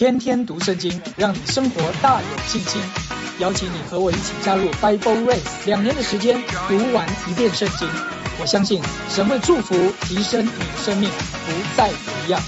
天天读圣经，让你生活大有信心。邀请你和我一起加入 Bible Race，2年的时间读完一遍圣经。我相信神会祝福提升你的生命，不再一样。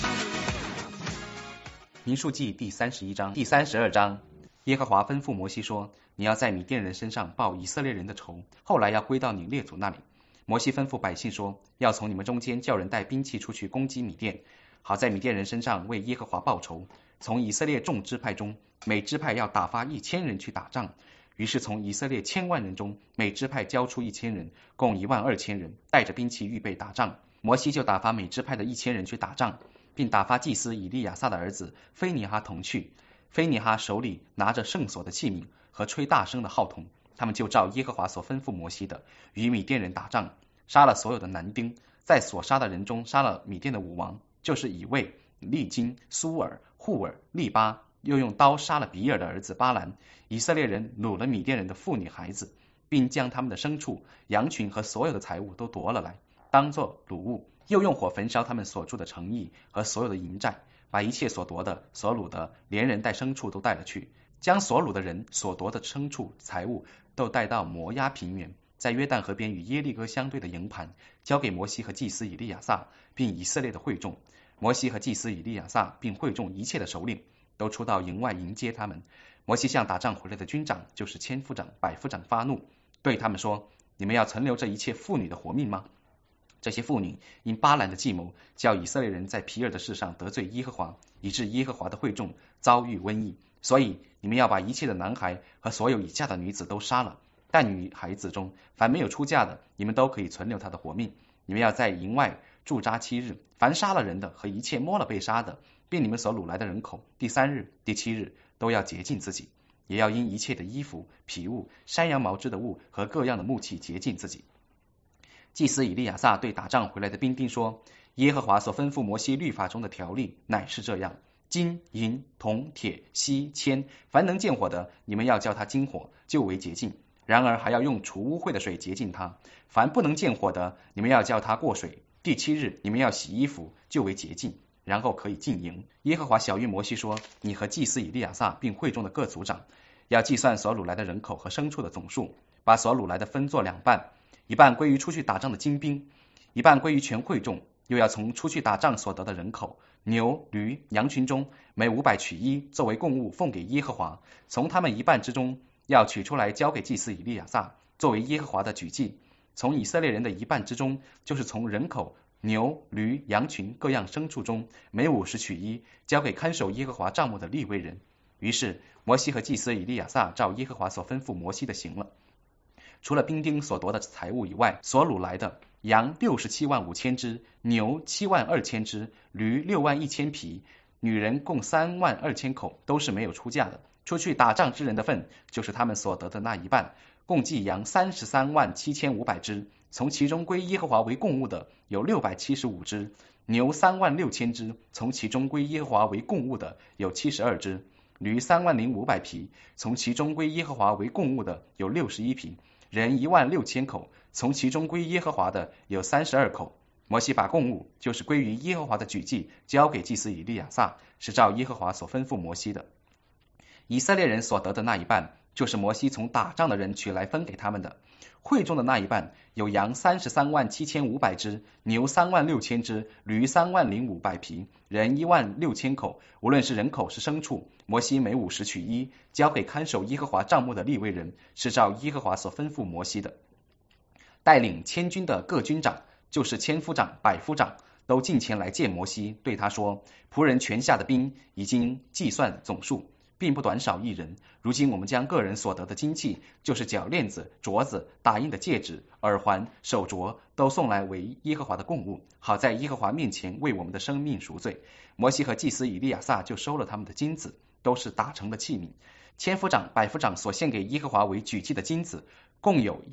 民数记第31章第32章，耶和华吩咐摩西说，你要在米甸人身上报以色列人的仇，后来要归到你列祖那里。摩西吩咐百姓说，要从你们中间叫人带兵器出去攻击米甸，好在米甸人身上为耶和华报仇。从以色列众支派中，每支派要打发1000人去打仗。于是从以色列1000万人中，每支派交出1000人，共12000人，带着兵器预备打仗。摩西就打发每支派的1000人去打仗，并打发祭司以利亚撒的儿子非尼哈同去。非尼哈手里拿着圣所的器皿和吹大声的号筒，他们就照耶和华所吩咐摩西的，与米甸人打仗，杀了所有的男丁。在所杀的人中，杀了米甸的5王，就是以卫、利金、苏尔、户尔、利巴，又用刀杀了比尔的儿子巴兰。以色列人掳了米甸人的妇女孩子，并将他们的牲畜、羊群和所有的财物都夺了来，当作掳物，又用火焚烧他们所住的城邑和所有的营寨，把一切所夺的、所掳的，连人带牲畜都带了去，将所掳的人所夺的牲畜、财物都带到摩押平原，在约旦河边与耶利哥相对的营盘，交给摩西和祭司以利亚撒，并以色列的会众。摩西和祭司以利亚撒并会众一切的首领都出到营外迎接他们。摩西向打仗回来的军长，就是千夫长、百夫长发怒，对他们说，你们要存留这一切妇女的活命吗？这些妇女因巴兰的计谋，叫以色列人在皮尔的事上得罪耶和华，以致耶和华的会众遭遇瘟疫。所以你们要把一切的男孩和所有已嫁的女子都杀了，但女孩子中凡没有出嫁的，你们都可以存留她的活命。你们要在营外驻扎7日，凡杀了人的和一切摸了被杀的，并你们所掳来的人口，第3日、第7日都要洁净自己，也要因一切的衣服、皮物、山羊毛织的物和各样的木器洁净自己。祭司以利亚撒对打仗回来的兵丁说，耶和华所吩咐摩西律法中的条例乃是这样，金、银、铜、铁、锡、铅，凡能见火的，你们要叫它金火，就为洁净。然而还要用除污秽的水洁净它。凡不能见火的，你们要叫它过水。第7日你们要洗衣服，就为洁净，然后可以进营。耶和华晓谕摩西说，你和祭司以利亚撒并会众的各族长，要计算所掳来的人口和牲畜的总数，把所掳来的分作2半，一半归于出去打仗的精兵，一半归于全会众。又要从出去打仗所得的人口，牛、驴、羊群中，每500取1，作为供物奉给耶和华。从他们一半之中要取出来交给祭司以利亚撒，作为耶和华的举祭。从以色列人的一半之中，就是从人口、牛、驴、羊群各样牲畜中，每50取1，交给看守耶和华帐幕的利未人。于是摩西和祭司以利亚撒照耶和华所吩咐摩西的行了。除了兵丁所夺的财物以外，所掳来的羊67万5千只，牛7万2千只，驴6万1千匹，女人共3万2千口，都是没有出嫁的。出去打仗之人的份，就是他们所得的那一半，共计羊33万7500只，从其中归耶和华为供物的有675只，牛3万6千只，从其中归耶和华为供物的有72只，驴3万0500匹，从其中归耶和华为供物的有61匹，人1万6千口，从其中归耶和华的有32口。摩西把供物，就是归于耶和华的举祭，交给祭司以利亚撒，是照耶和华所吩咐摩西的。以色列人所得的那一半，就是摩西从打仗的人取来分给他们的。会中的那一半，有羊33万7500只，牛3万6千只，驴3万0500匹，人1万6千口，无论是人口是牲畜，摩西每50取1，交给看守耶和华帐幕的利未人，是照耶和华所吩咐摩西的。带领千军的各军长，就是千夫长、百夫长，都进前来见摩西，对他说，仆人全下的兵已经计算总数，并不短少1人。如今我们将个人所得的金器，就是脚链子、镯子、打印的戒指、耳环、手镯，都送来为耶和华的供物，好在耶和华面前为我们的生命赎罪。摩西和祭司以利亚撒就收了他们的金子，都是打成的器皿。千夫长、百夫长所献给耶和华为举祭的金子，共有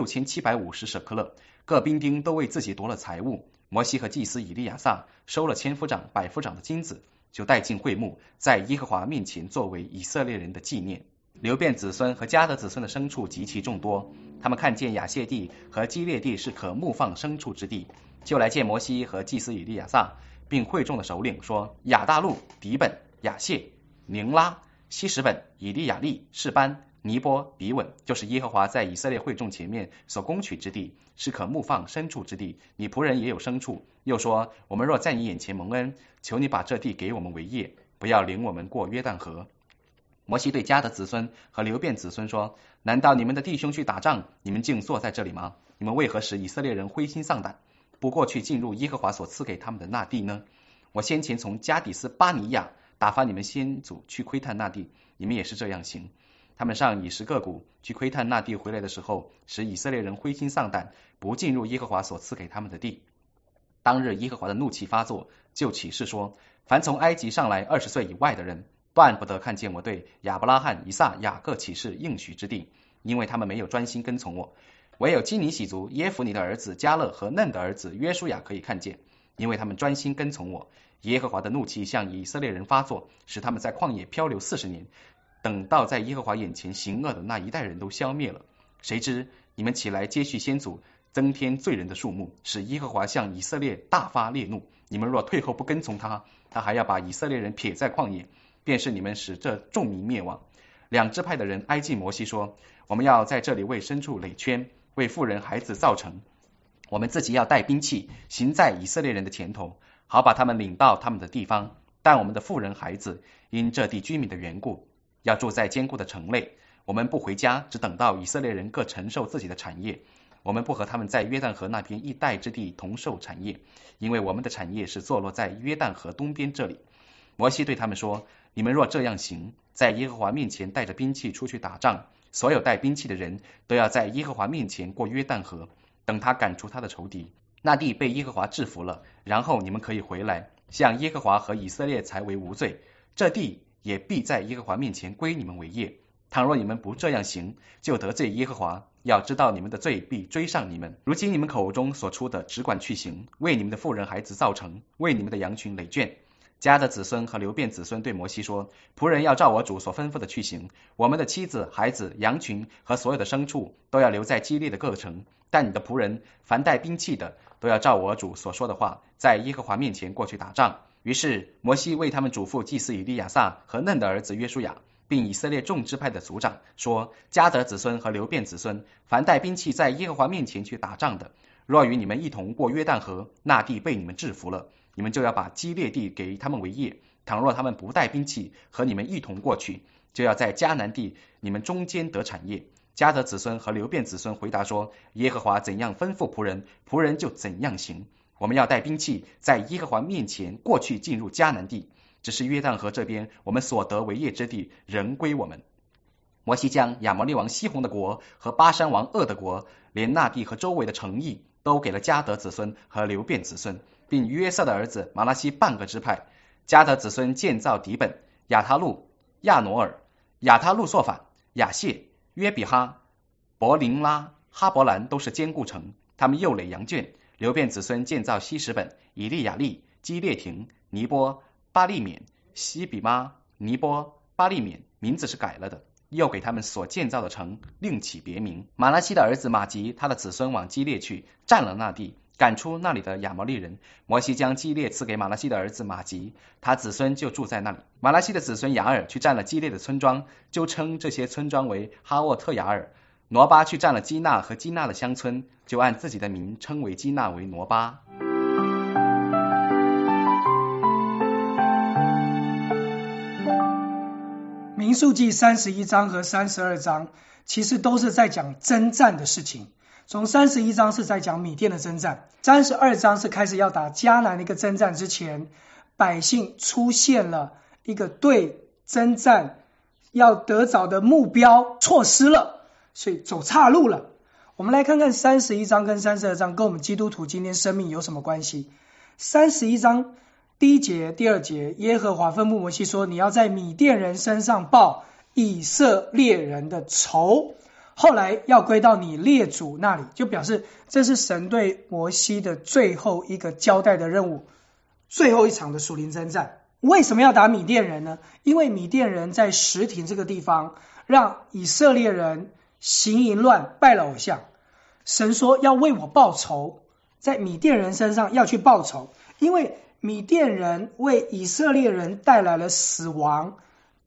16750舍克勒。各兵丁都为自己夺了财物。摩西和祭司以利亚撒收了千夫长、百夫长的金子，就带进会幕，在耶和华面前作为以色列人的纪念。流便子孙和迦得子孙的牲畜极其众多，他们看见亚谢地和基列地是可牧放牲畜之地，就来见摩西和祭司以利亚撒，并会众的首领说，亚大路、底本、亚谢宁拉、希实本、以利亚利、示班、尼波、比稳，就是耶和华在以色列会众前面所攻取之地，是可牧放牲畜之地。你仆人也有牲畜。又说，我们若在你眼前蒙恩，求你把这地给我们为业，不要领我们过约旦河。摩西对迦得子孙和流便子孙说，难道你们的弟兄去打仗，你们竟坐在这里吗？你们为何使以色列人灰心丧胆，不过去进入耶和华所赐给他们的那地呢？我先前从加底斯巴尼亚打发你们先祖去窥探那地，你们也是这样行。他们上以实各谷去窥探那地，回来的时候，使以色列人灰心丧胆，不进入耶和华所赐给他们的地。当日耶和华的怒气发作，就起誓说，凡从埃及上来20岁以外的人，断不得看见我对亚伯拉罕、以撒、雅各起誓应许之地，因为他们没有专心跟从我。唯有基尼喜族耶孚尼的儿子迦勒和嫩的儿子约书亚可以看见，因为他们专心跟从我。耶和华的怒气向以色列人发作，使他们在旷野漂流40年，等到在耶和华眼前行恶的那一代人都消灭了。谁知你们起来接续先祖，增添罪人的数目，使耶和华向以色列大发烈怒。你们若退后不跟从他，他还要把以色列人撇在旷野，便是你们使这众民灭亡。两支派的人挨近摩西说，我们要在这里为牲畜垒圈，为妇人孩子造城，我们自己要带兵器，行在以色列人的前头，好把他们领到他们的地方。但我们的妇人孩子因这地居民的缘故，要住在坚固的城内。我们不回家，只等到以色列人各承受自己的产业。我们不和他们在约旦河那边一带之地同受产业，因为我们的产业是坐落在约旦河东边这里。摩西对他们说，你们若这样行，在耶和华面前带着兵器出去打仗，所有带兵器的人都要在耶和华面前过约旦河，等他赶出他的仇敌。那地被耶和华制服了，然后你们可以回来，向耶和华和以色列才为无罪，这地也必在耶和华面前归你们为业。倘若你们不这样行，就得罪耶和华，要知道你们的罪必追上你们。如今你们口中所出的，只管去行，为你们的妇人孩子造城，为你们的羊群垒圈。迦得子孙和流便子孙对摩西说，仆人要照我主所吩咐的去行，我们的妻子、孩子、羊群和所有的牲畜都要留在基列的各城，但你的仆人凡带兵器的，都要照我主所说的话，在耶和华面前过去打仗。于是摩西为他们嘱咐祭司以利亚撒和嫩的儿子约书亚，并以色列众支派的族长说，迦得子孙和流便子孙凡带兵器在耶和华面前去打仗的，若与你们一同过约旦河，那地被你们制服了，你们就要把基列地给他们为业。倘若他们不带兵器和你们一同过去，就要在迦南地你们中间得产业。迦得子孙和流便子孙回答说，耶和华怎样吩咐仆人，仆人就怎样行。我们要带兵器在耶和华面前过去进入迦南地，只是约旦河这边我们所得为业之地仍归我们。摩西将亚摩利王西宏的国和巴珊王噩的国，连那地和周围的城邑，都给了迦得子孙和流便子孙，并约瑟的儿子马拉西半个支派。迦得子孙建造底本、亚他路、亚挪尔、亚他路朔反、亚谢、约比哈、伯林拉、哈伯兰，都是坚固城，他们又垒羊圈。流便子孙建造希实本、以利亚利、基列亭、尼波、巴利免、西比妈、尼波、巴利免，名字是改了的，又给他们所建造的城另起别名。马拉西的儿子马吉，他的子孙往基列去，占了那地，赶出那里的亚摩利人。摩西将基列赐给马拉西的儿子马吉，他子孙就住在那里。马拉西的子孙雅尔去占了基列的村庄，就称这些村庄为哈沃特雅尔。挪巴去占了基纳和基纳的乡村，就按自己的名称为基纳为挪巴。 民数记31章和32章其实都是在讲征战的事情。从31章是在讲米甸的征战，32章是开始要打迦南的一个征战之前，百姓出现了一个对征战要得着的目标错失了，所以走岔路了。我们来看看31章跟32章跟我们基督徒今天生命有什么关系。31章第1节、第2节，耶和华吩咐摩西说，你要在米甸人身上报以色列人的仇，后来要归到你列祖那里，就表示这是神对摩西的最后一个交代的任务，最后一场的属灵征战。为什么要打米甸人呢？因为米甸人在什亭这个地方让以色列人行淫乱，拜了偶像。神说要为我报仇，在米甸人身上要去报仇，因为米甸人为以色列人带来了死亡，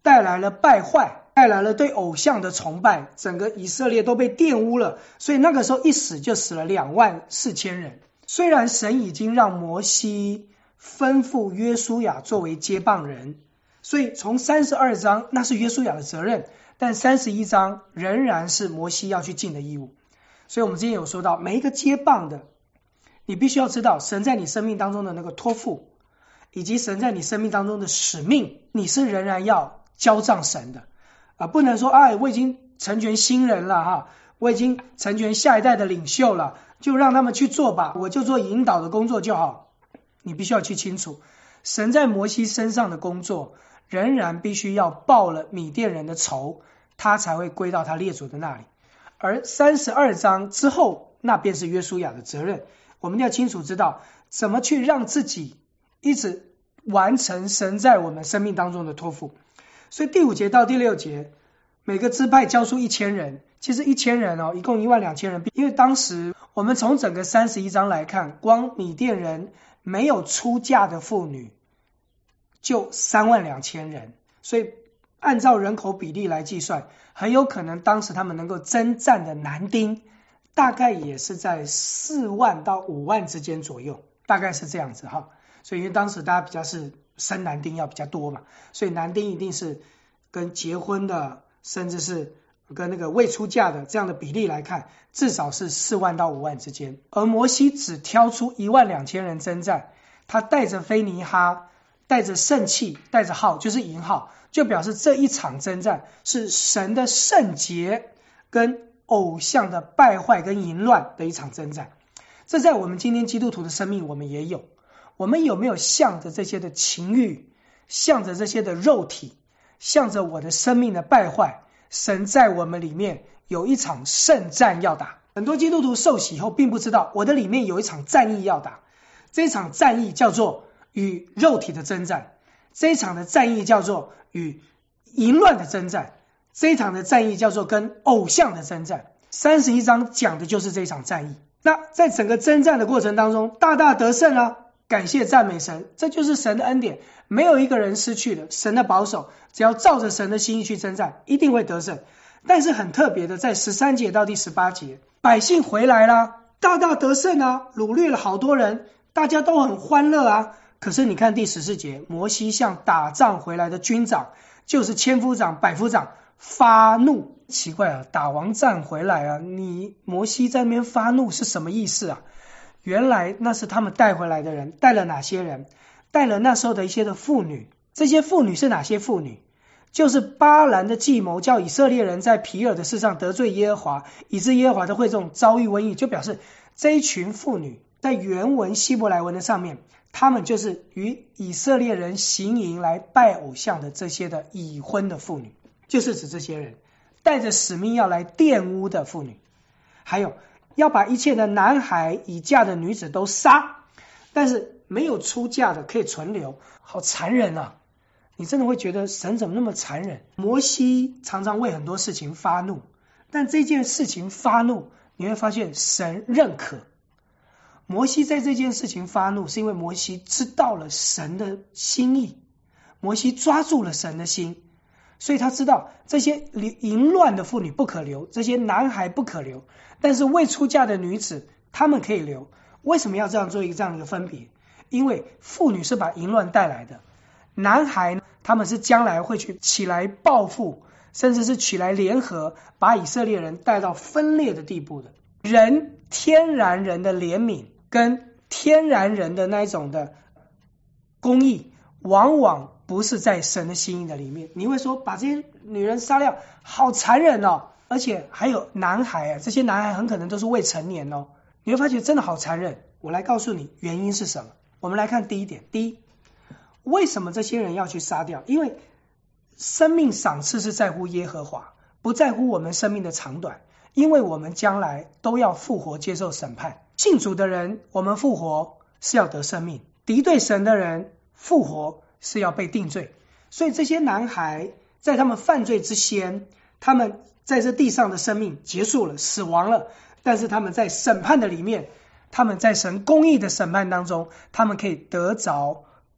带来了败坏，带来了对偶像的崇拜，整个以色列都被玷污了，所以那个时候一死就死了24000人。虽然神已经让摩西吩咐约书亚作为接棒人，所以从32章那是约书亚的责任，但31章仍然是摩西要去尽的义务。所以我们之前有说到，每一个接棒的，你必须要知道神在你生命当中的那个托付，以及神在你生命当中的使命，你是仍然要交账神的不能说我已经成全新人了我已经成全下一代的领袖了，就让他们去做吧，我就做引导的工作就好。你必须要去清楚，神在摩西身上的工作仍然必须要报了米甸人的仇，他才会归到他列祖的那里。而32章之后，那便是约书亚的责任。我们要清楚知道怎么去让自己一直完成神在我们生命当中的托付。所以第5节到第6节，每个支派交出1000人，其实1000人一共12000人，因为当时我们从整个31章来看，光米甸人没有出嫁的妇女就32000人，所以按照人口比例来计算，很有可能当时他们能够征战的男丁大概也是在4万到5万之间左右，大概是这样子所以因为当时大家比较是生男丁要比较多嘛，所以男丁一定是跟结婚的甚至是跟那个未出嫁的这样的比例来看，至少是4万到5万之间。而摩西只挑出12000人征战，他带着菲尼哈，带着圣器，带着号，就是银号，就表示这一场征战是神的圣洁跟偶像的败坏跟淫乱的一场征战。这在我们今天基督徒的生命我们也有，我们有没有向着这些的情欲，向着这些的肉体，向着我的生命的败坏，神在我们里面有一场圣战要打。很多基督徒受洗以后并不知道我的里面有一场战役要打，这场战役叫做与肉体的征战，这一场的战役叫做与淫乱的征战，这一场的战役叫做跟偶像的征战。31章讲的就是这一场战役。那在整个征战的过程当中，大大得胜啊，感谢赞美神，这就是神的恩典，没有一个人失去的，神的保守，只要照着神的心意去征战，一定会得胜。但是很特别的，在13节到第18节，百姓回来啦，大大得胜啊，掳掠了好多人，大家都很欢乐啊。可是你看第14节，摩西向打仗回来的军长，就是千夫长、百夫长发怒。奇怪啊，打完仗回来啊，你摩西在那边发怒是什么意思啊？原来那是他们带回来的人，带了哪些人？带了那时候的一些的妇女。这些妇女是哪些妇女？就是巴兰的计谋，叫以色列人在皮尔的事上得罪耶和华，以致耶和华的会众遭遇瘟疫，就表示这一群妇女在原文希伯来文的上面，他们就是与以色列人行淫来拜偶像的这些的已婚的妇女，就是指这些人带着使命要来玷污的妇女。还有要把一切的男孩已嫁的女子都杀，但是没有出嫁的可以存留，好残忍啊！你真的会觉得神怎么那么残忍？摩西常常为很多事情发怒，但这件事情发怒，你会发现神认可。摩西在这件事情发怒，是因为摩西知道了神的心意，摩西抓住了神的心，所以他知道这些淫乱的妇女不可留，这些男孩不可留，但是未出嫁的女子他们可以留。为什么要这样做这样一个分别？因为妇女是把淫乱带来的，男孩他们是将来会去起来报复，甚至是起来联合，把以色列人带到分裂的地步的。人天然人的怜悯跟天然人的那一种的公义，往往不是在神的心意的里面。你会说把这些女人杀掉好残忍哦，而且还有男孩这些男孩很可能都是未成年哦，你会发觉真的好残忍。我来告诉你原因是什么。我们来看第一点，第一，为什么这些人要去杀掉？因为生命赏赐是在乎耶和华，不在乎我们生命的长短，因为我们将来都要复活接受审判。信主的人，我们复活是要得生命，敌对神的人复活是要被定罪。所以这些男孩在他们犯罪之前，他们在这地上的生命结束了，死亡了，但是他们在审判的里面，他们在神公义的审判当中，他们可以得着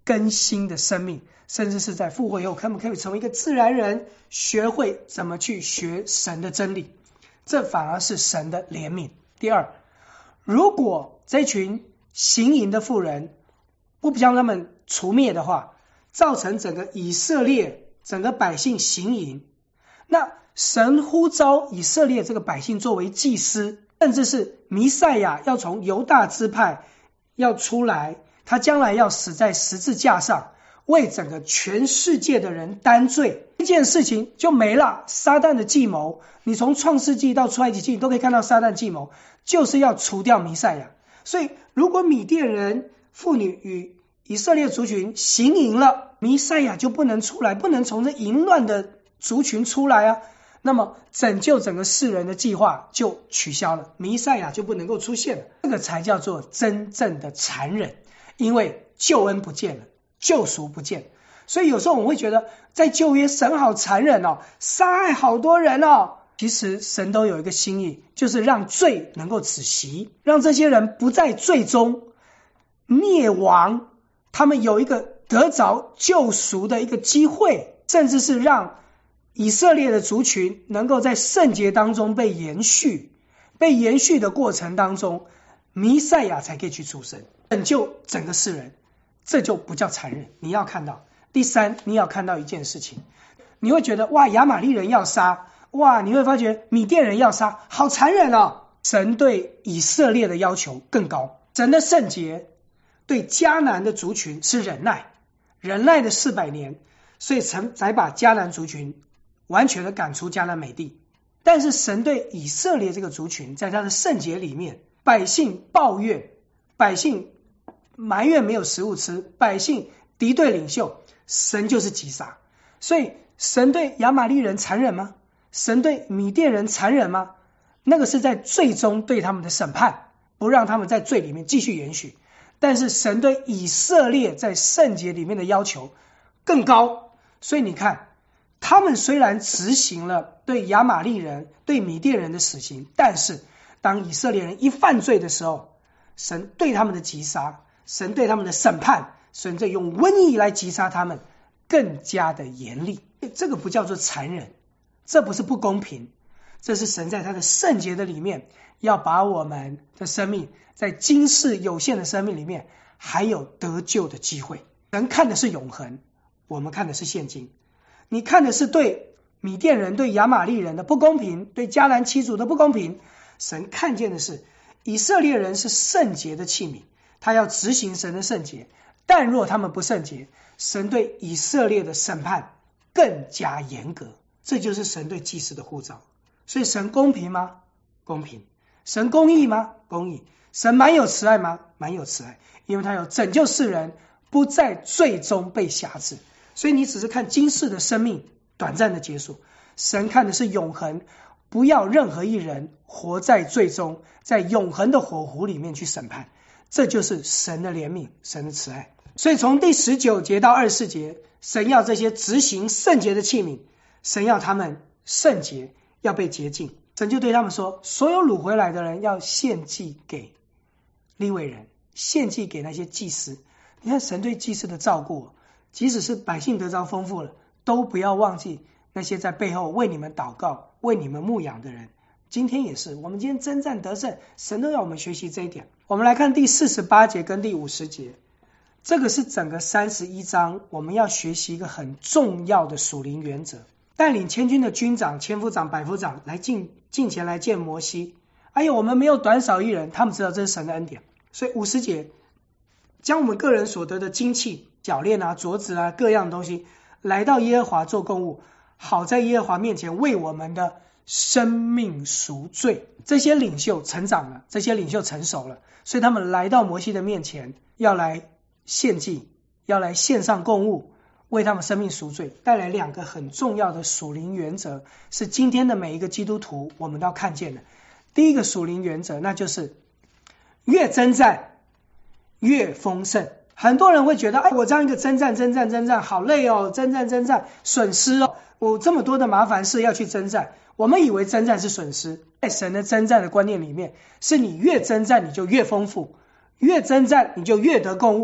更新的生命，甚至是在复活以后可不可以成为一个自然人，学会怎么去学神的真理，这反而是神的怜悯。第二，如果这群行淫的妇人不将他们除灭的话，造成整个以色列整个百姓行淫，那神呼召以色列这个百姓作为祭司，甚至是弥赛亚要从犹大支派要出来，他将来要死在十字架上，为整个全世界的人担罪，这件事情就没了。撒旦的计谋，你从创世纪到出埃及记都可以看到撒旦计谋就是要除掉弥赛亚。所以如果米甸人妇女与以色列族群行淫了，弥赛亚就不能出来，不能从这淫乱的族群出来啊，那么拯救整个世人的计划就取消了，弥赛亚就不能够出现了。这个才叫做真正的残忍，因为救恩不见了，救赎不见。所以有时候我们会觉得在旧约神好残忍哦，杀害好多人哦。其实神都有一个心意，就是让罪能够止息，让这些人不在罪中灭亡，他们有一个得着救赎的一个机会，甚至是让以色列的族群能够在圣洁当中被延续，被延续的过程当中，弥赛亚才可以去出生，拯救整个世人，这就不叫残忍。你要看到第三，你要看到一件事情，你会觉得哇，亚玛力人要杀，哇，你会发觉米甸人要杀，好残忍哦。神对以色列的要求更高，神的圣洁对迦南的族群是忍耐，忍耐的400年，所以神才把迦南族群完全的赶出迦南美地。但是神对以色列这个族群，在他的圣洁里面，百姓抱怨，百姓埋怨没有食物吃，百姓敌对领袖，神就是击杀。所以神对亚玛力人残忍吗？神对米甸人残忍吗？那个是在最终对他们的审判，不让他们在罪里面继续延续。但是神对以色列在圣洁里面的要求更高，所以你看，他们虽然执行了对亚玛力人对米甸人的死刑，但是当以色列人一犯罪的时候，神对他们的击杀，神对他们的审判，神在用瘟疫来击杀他们，更加的严厉。这个不叫做残忍，这不是不公平，这是神在他的圣洁的里面要把我们的生命在今世有限的生命里面还有得救的机会。人看的是永恒，我们看的是现今。你看的是对米甸人对亚玛力人的不公平，对迦南七族的不公平，神看见的是以色列人是圣洁的器皿，他要执行神的圣洁，但若他们不圣洁，神对以色列的审判更加严格。这就是神对祭司的呼召。所以神公平吗？公平。神公义吗？公义。神满有慈爱吗？满有慈爱，因为他有拯救世人不在罪中被辖制。所以你只是看今世的生命短暂的结束，神看的是永恒，不要任何一人活在罪中，在永恒的火湖里面去审判。这就是神的怜悯，神的慈爱。所以从第19节到24节，神要这些执行圣洁的器皿，神要他们圣洁，要被洁净。神就对他们说，所有掳回来的人要献祭给利未人，献祭给那些祭司。你看神对祭司的照顾，即使是百姓得着丰富了，都不要忘记那些在背后为你们祷告，为你们牧养的人。今天也是，我们今天征战得胜，神都要我们学习这一点。我们来看第48节跟第50节，这个是整个31章我们要学习一个很重要的属灵原则。带领千军的军长、千夫长、百夫长来进前来见摩西，哎呦，我们没有短少一人，他们知道这是神的恩典。所以50节，将我们个人所得的金器、铰链啊、镯子啊，各样东西来到耶和华做供物，好在耶和华面前为我们的生命赎罪。这些领袖成长了，这些领袖成熟了，所以他们来到摩西的面前，要来献祭，要来献上供物，为他们生命赎罪。带来2个很重要的属灵原则，是今天的每一个基督徒我们都要看见的。第一个属灵原则，那就是越征战越丰盛。很多人会觉得，哎，我这样一个征战好累哦，征战损失哦，我这么多的麻烦事要去征战。我们以为征战是损失，在神的征战的观念里面，是你越征战你就越丰富，越征战你就越得供物，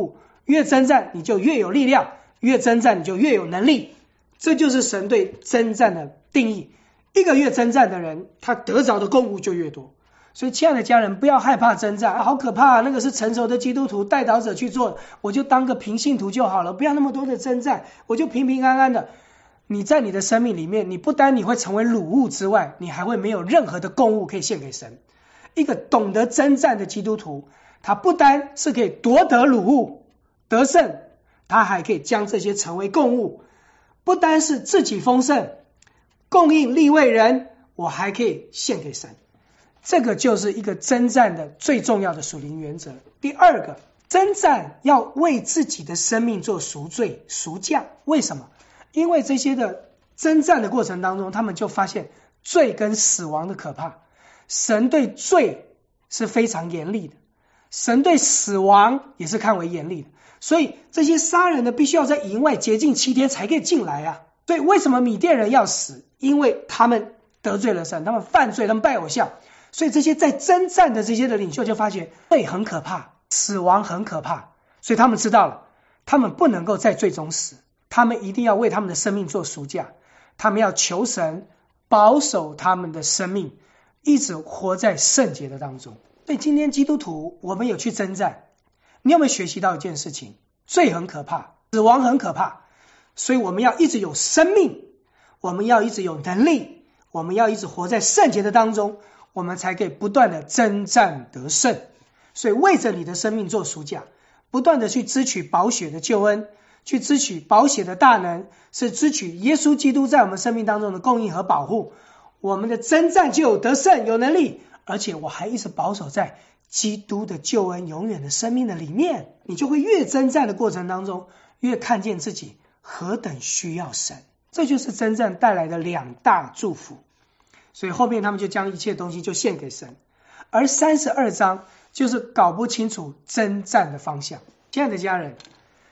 越征战你就越有力量，越征战你就越有能力。这就是神对征战的定义。一个越征战的人，他得着的供物就越多。所以亲爱的家人，不要害怕征战，好可怕啊，那个是成熟的基督徒带导者去做，我就当个平信徒就好了，不要那么多的征战，我就平平安安的。你在你的生命里面，你不单你会成为掳物之外，你还会没有任何的供物可以献给神。一个懂得征战的基督徒，他不单是可以夺得掳物得胜，他还可以将这些成为供物，不单是自己丰盛供应利未人，我还可以献给神。这个就是一个征战的最重要的属灵原则。第二个，征战要为自己的生命做赎罪赎价。为什么？因为这些的征战的过程当中，他们就发现罪跟死亡的可怕。神对罪是非常严厉的，神对死亡也是看为严厉的，所以这些杀人的必须要在营外洁净7天才可以进来啊。所以为什么米甸人要死？因为他们得罪了神，他们犯罪，他们拜偶像。所以这些在征战的这些的领袖就发现罪很可怕，死亡很可怕，所以他们知道了，他们不能够在罪中死，他们一定要为他们的生命做赎价，他们要求神保守他们的生命，一直活在圣洁的当中。所以今天基督徒我们有去征战，你有没有学习到一件事情？罪很可怕，死亡很可怕，所以我们要一直有生命，我们要一直有能力，我们要一直活在圣洁的当中，我们才可以不断的征战得胜。所以为着你的生命做赎价，不断的去支取宝血的救恩，去支取宝血的大能，是支取耶稣基督在我们生命当中的供应和保护。我们的征战就有得胜，有能力，而且我还一直保守在基督的救恩永远的生命的里面。你就会越征战的过程当中，越看见自己何等需要神。这就是征战带来的2大祝福。所以后面他们就将一切东西就献给神。而32章就是搞不清楚征战的方向。亲爱的家人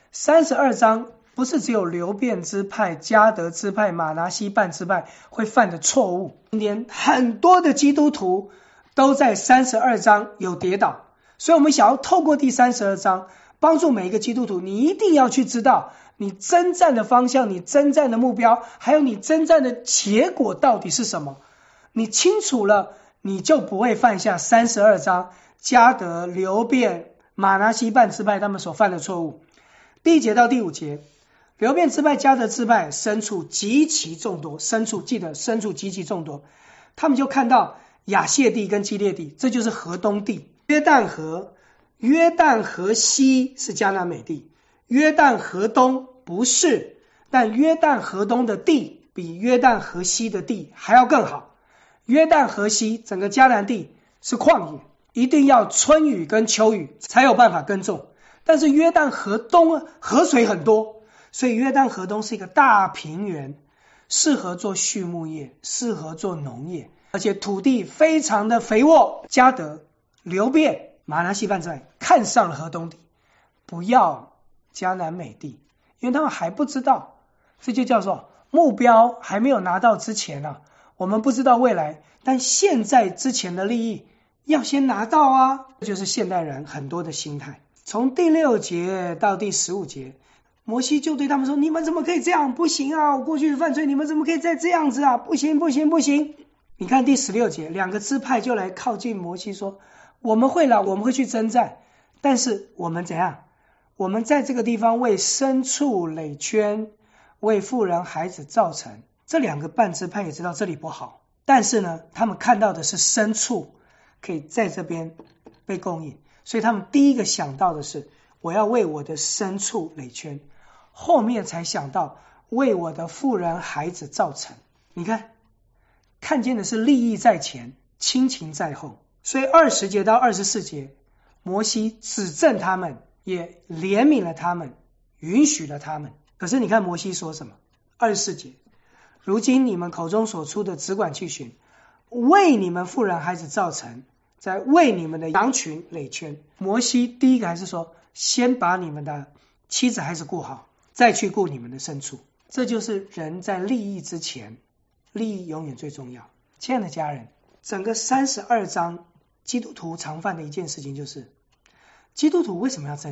，32章不是只有流便支派、迦得支派、马拿西半支派会犯的错误。今天很多的基督徒都在32章有跌倒，所以我们想要透过第32章帮助每一个基督徒，你一定要去知道你征战的方向，你征战的目标，还有你征战的结果到底是什么。你清楚了，你就不会犯下32章迦得、流便、马拿西半支派他们所犯的错误。第1节到第5节，流便支派、迦得支派牲畜极其众多，牲畜记得牲畜极其众多，他们就看到亚谢地跟基列地，这就是河东地。约旦河西是迦南美地，约旦河东不是，但约旦河东的地比约旦河西的地还要更好。约旦河西整个迦南地是旷野，一定要春雨跟秋雨才有办法耕种，但是约旦河东河水很多，所以约旦河东是一个大平原，适合做畜牧业，适合做农业，而且土地非常的肥沃。迦得、流便、马拿西半支派看上了河东地，不要迦南美地，因为他们还不知道，这就叫做目标还没有拿到之前啊，我们不知道未来，但现在之前的利益要先拿到啊，这就是现代人很多的心态。从第6节到第15节，摩西就对他们说，你们怎么可以这样？不行啊，我过去犯罪，你们怎么可以再这样子啊？不行不行不行。你看第16节，2个支派就来靠近摩西说，我们会了，我们会去征战，但是我们怎样？我们在这个地方为牲畜垒圈，为妇人孩子造城。这2个半支派也知道这里不好，但是呢，他们看到的是牲畜可以在这边被供应，所以他们第一个想到的是，我要为我的牲畜垒圈，后面才想到为我的妇人孩子造城。你看见的是利益在前，亲情在后。所以20节到24节，摩西指正他们，也怜悯了他们，允许了他们。可是你看摩西说什么？24节，如今你们口中所出的只管去寻，为你们妇人孩子造城，在为你们的羊群垒圈。摩西第一个还是说，先把你们的妻子孩子顾好，再去顾你们的牲畜。这就是人在利益之前，利益永远最重要。亲爱的家人，整个32章基督徒常犯的一件事情就是，基督徒为什么要征战？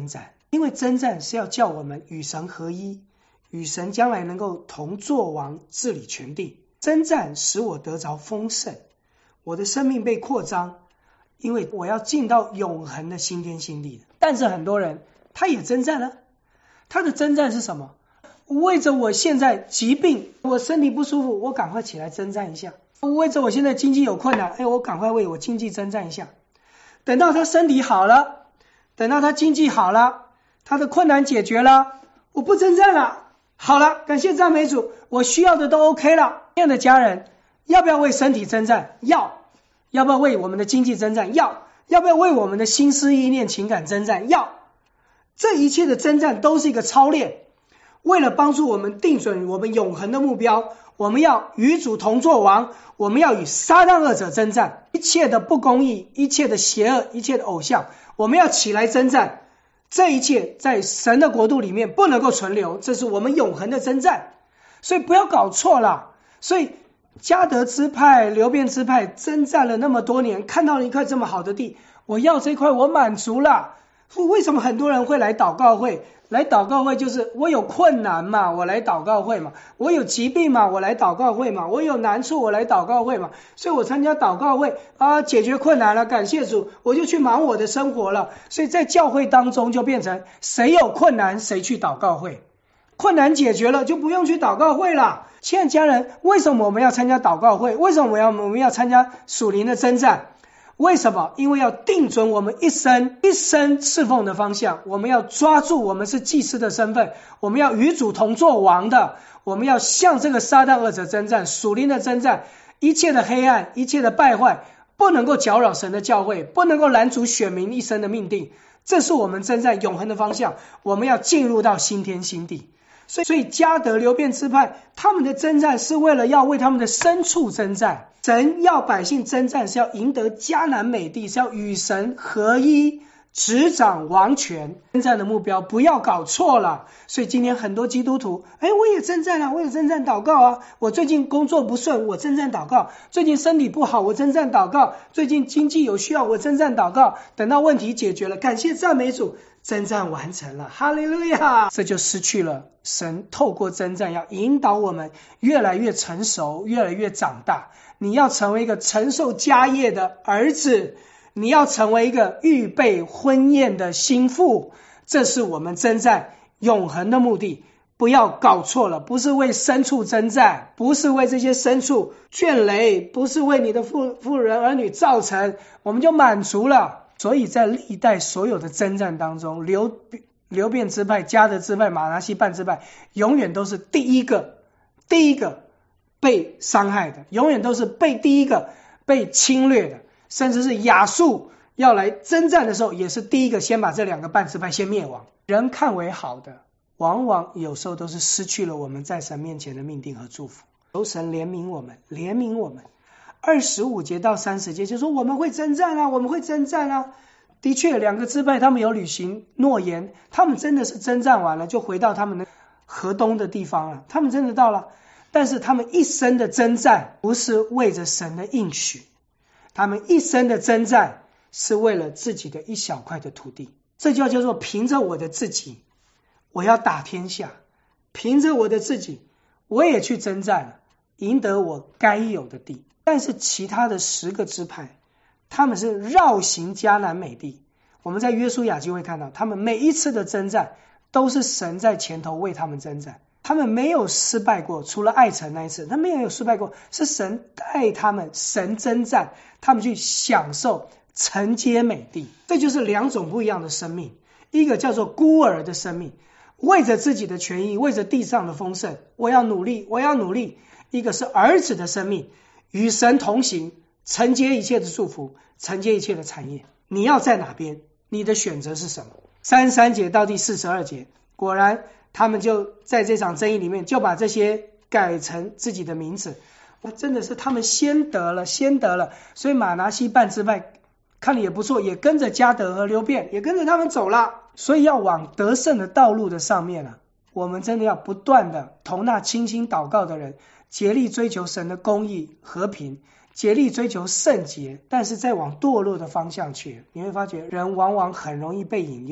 因为征战是要叫我们与神合一，与神将来能够同作王，治理全地。征战使我得着丰盛，我的生命被扩张，因为我要进到永恒的新天新地。但是很多人他也征战了，他的征战是什么？为着我现在疾病，我身体不舒服，我赶快起来征战一下。为着我现在经济有困难，我赶快为我经济征战一下。等到他身体好了，等到他经济好了，他的困难解决了，我不征战了，好了，感谢赞美主，我需要的都 OK 了。这样的家人要不要为身体征战？要不要为我们的经济征战？要不要为我们的心思意念情感征战？要。这一切的征战都是一个操练，为了帮助我们定准我们永恒的目标，我们要与主同作王，我们要与撒旦恶者征战，一切的不公义，一切的邪恶，一切的偶像，我们要起来征战。这一切在神的国度里面不能够存留，这是我们永恒的征战。所以不要搞错了。所以迦得支派、流便支派征战了那么多年，看到了一块这么好的地，我要这块，我满足了。为什么很多人会来祷告会？来祷告会就是我有困难嘛，我来祷告会嘛；我有疾病嘛，我来祷告会嘛；我有难处，我来祷告会嘛。所以我参加祷告会啊，解决困难了，感谢主，我就去忙我的生活了。所以在教会当中就变成谁有困难谁去祷告会，困难解决了就不用去祷告会了。亲爱的家人，为什么我们要参加祷告会？为什么我们要参加属灵的征战？为什么？因为要定准我们一生侍奉的方向，我们要抓住我们是祭司的身份，我们要与主同作王的，我们要向这个撒旦恶者征战，属灵的征战，一切的黑暗，一切的败坏不能够搅扰神的教会，不能够拦阻选民一生的命定。这是我们征战永恒的方向，我们要进入到新天新地。所以迦得、流便支派他们的征战是为了要为他们的牲畜征战，神要百姓征战是要赢得迦南美地，是要与神合一，执掌王权。征战的目标不要搞错了。所以今天很多基督徒我也征战了，我有征战祷告啊，我最近工作不顺，我征战祷告；最近身体不好，我征战祷告；最近经济有需要，我征战祷告。等到问题解决了，感谢赞美主，征战完成了，哈利路亚。这就失去了神透过征战要引导我们越来越成熟，越来越长大。你要成为一个承受家业的儿子，你要成为一个预备婚宴的新妇，这是我们征战永恒的目的。不要搞错了，不是为牲畜征战，不是为这些牲畜圈累，不是为你的妇人儿女造成，我们就满足了。所以在历代所有的征战当中，流便支派、迦得支派、玛拿西半支派永远都是第一个被伤害的，永远都是第一个被侵略的，甚至是亚述要来征战的时候，也是第一个先把这两个半支派先灭亡。人看为好的，往往有时候都是失去了我们在神面前的命定和祝福。求神怜悯我们25节到30节就说我们会征战啊，我们会征战啊。的确两个支派他们有履行诺言，他们真的是征战完了就回到他们的河东的地方了，他们真的到了。但是他们一生的征战不是为着神的应许，他们一生的征战是为了自己的一小块的土地。这就叫做凭着我的自己我要打天下，凭着我的自己我也去征战了，赢得我该有的地。但是其他的10个支派他们是绕行迦南美地。我们在约书亚就会看到他们每一次的征战都是神在前头为他们征战，他们没有失败过，除了爱城那一次他们没有失败过，是神带他们，神征战，他们去享受承接美地。这就是两种不一样的生命，一个叫做孤儿的生命，为着自己的权益，为着地上的丰盛，我要努力。一个是儿子的生命，与神同行，承接一切的祝福，承接一切的产业。你要在哪边？你的选择是什么？33节到第42节，果然他们就在这场争议里面就把这些改成自己的名字。真的是他们先得了。所以玛拿西半支派看了也不错，也跟着迦得和流便也跟着他们走了。所以要往得胜的道路的上面我们真的要不断的同那倾心祷告的人竭力追求神的公义和平，竭力追求圣洁，但是再往堕落的方向去，你会发觉人往往很容易被引诱，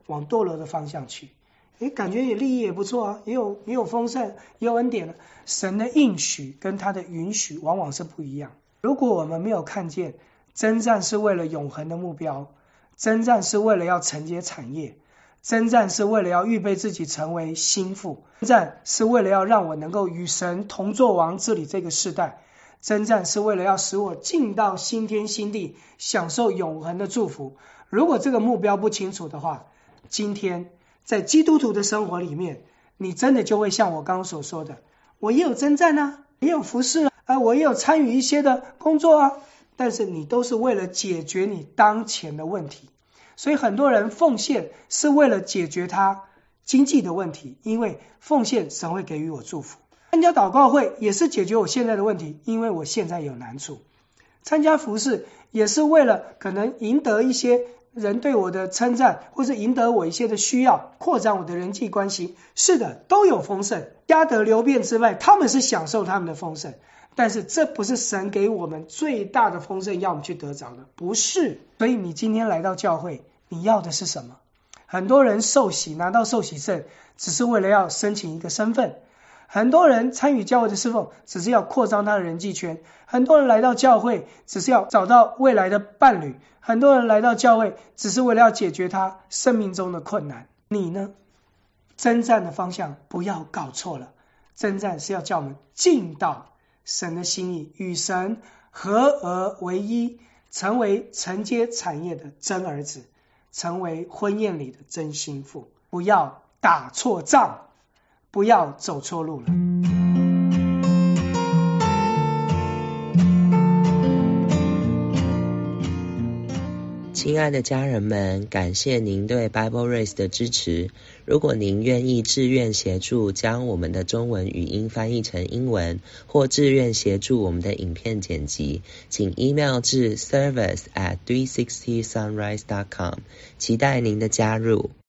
往堕落的方向去。感觉也利益也不错啊，也有丰盛，也有恩典了。神的应许跟他的允许往往是不一样。如果我们没有看见征战是为了永恒的目标，征战是为了要承接产业，征战是为了要预备自己成为心腹，征战是为了要让我能够与神同作王治理这个世代，征战是为了要使我进到新天新地，享受永恒的祝福。如果这个目标不清楚的话，今天在基督徒的生活里面，你真的就会像我刚刚所说的，我也有征战啊，也有服侍啊，我也有参与一些的工作啊，但是你都是为了解决你当前的问题。所以很多人奉献是为了解决他经济的问题，因为奉献神会给予我祝福。参加祷告会也是解决我现在的问题，因为我现在有难处。参加服侍也是为了可能赢得一些人对我的称赞，或是赢得我一些的需要，扩展我的人际关系。是的，都有丰盛，家得流变之外，他们是享受他们的丰盛，但是这不是神给我们最大的丰盛要我们去得着的，不是。所以你今天来到教会，你要的是什么？很多人受洗拿到受洗证只是为了要申请一个身份，很多人参与教会的侍奉只是要扩张他的人际圈，很多人来到教会只是要找到未来的伴侣，很多人来到教会只是为了要解决他生命中的困难。你呢？征战的方向不要搞错了，征战是要叫我们进到神的心意，与神合而为一，成为承接产业的真儿子，成为婚宴里的真心腹。不要打错仗，不要走错路了。 亲爱的家人们，感谢您对 Bible Race 的支持。如果您愿意志愿协助将我们的中文语音翻译成英文，或志愿协助我们的影片剪辑，请 email 至 service@360sunrise.com， 期待您的加入。